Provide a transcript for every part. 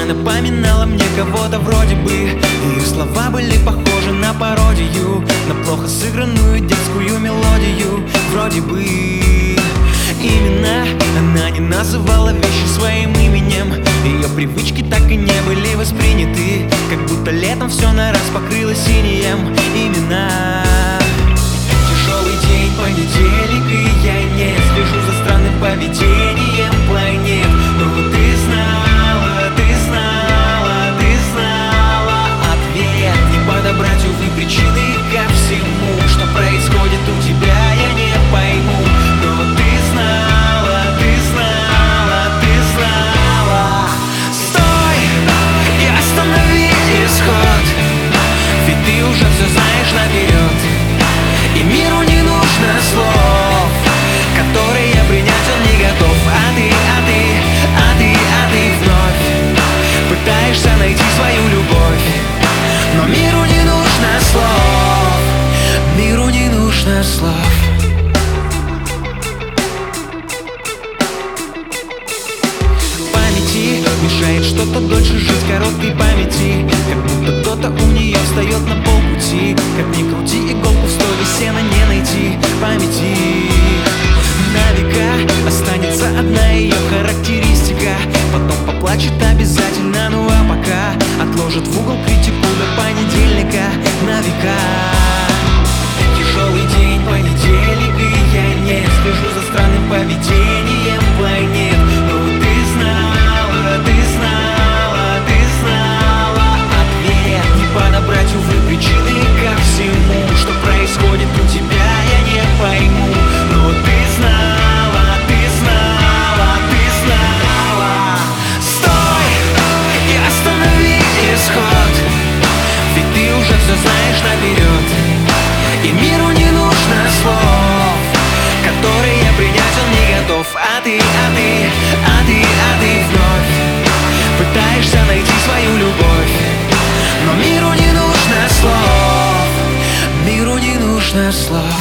Она напоминала мне кого-то вроде бы. Ее слова были похожи на пародию, на плохо сыгранную детскую мелодию. Вроде бы именно она не называла вещи своим именем. Ее привычки так и не были восприняты, как будто летом все на раз покрылось синим. Именно тяжелый день, понедельник, и я не слежу за странным поведением планет. Но ты знала, ты знала, ты знала ответ. Не подобрать, увы, причины ко всему, что происходит у тебя, я не пойму. Но ты знала, ты знала, ты знала. Стой и останови исход, ведь ты уже все знаешь наперед. И миру не нужно слов, которые принять он не готов. А ты вновь пытаешься найти свою любовь. Но миру не нужно слов, миру не нужно слов. Памяти мешает что-то дольше жить короткой памяти, как будто кто-то у нее встает на полпути. Как ни крути, иголку в стоге сена не найти. Памяти на века останется одна ее характеристика. Потом поплачет обязательно, ну а пока отложит в угол критику до понедельника на века. Тяжелый день, понедельник, и я не слежу за странным поведением планет. Но ты знала, ты знала, ты знала ответ. Не подобрать, увы, причины ко всему, что происходит у тебя, я не пойму. Но ты знала, ты знала, ты знала. Стой и останови исход, ведь ты уже все знаешь наперед. И миру не нужно слов, которые принять он не готов. А ты вновь пытаешься найти свою любовь. Но миру не нужно слов, миру не нужно слов.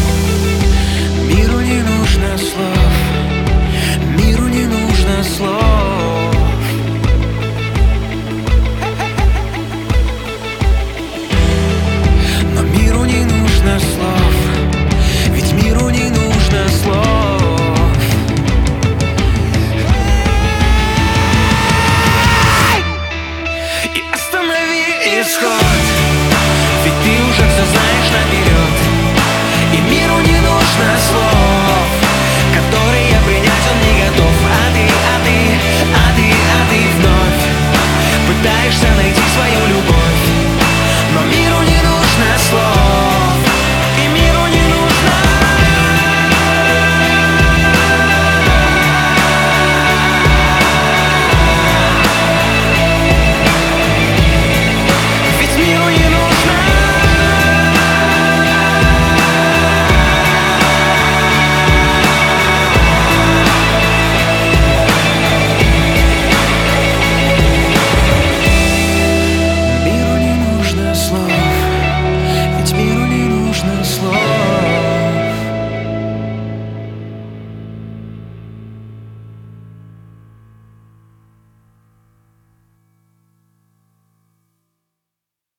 Миру не нужно слов, миру не нужно слов.